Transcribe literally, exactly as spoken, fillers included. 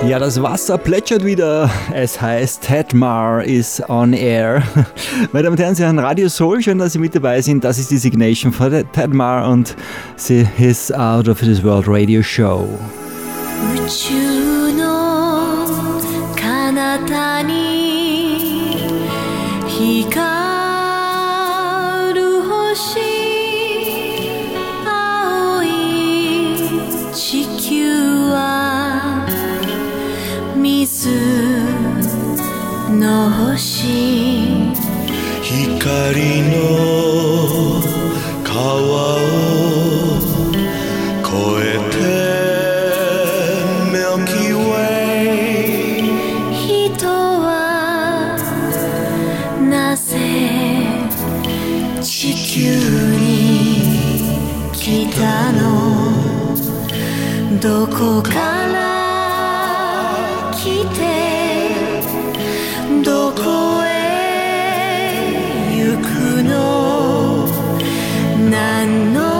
Ja, das Wasser plätschert wieder. Es heißt Tedmar is on air. Meine Damen und Herren, Sie hören Radio Soul. Schön, dass Sie mit dabei sind. Das ist die Signation von Tedmar und sie is out of this World Radio Show. 宇宙の彼方に光る星、青い地球は水の星、 光の川を越えて人はなぜ地球に来たの、どこから来てどこへ行くの、何の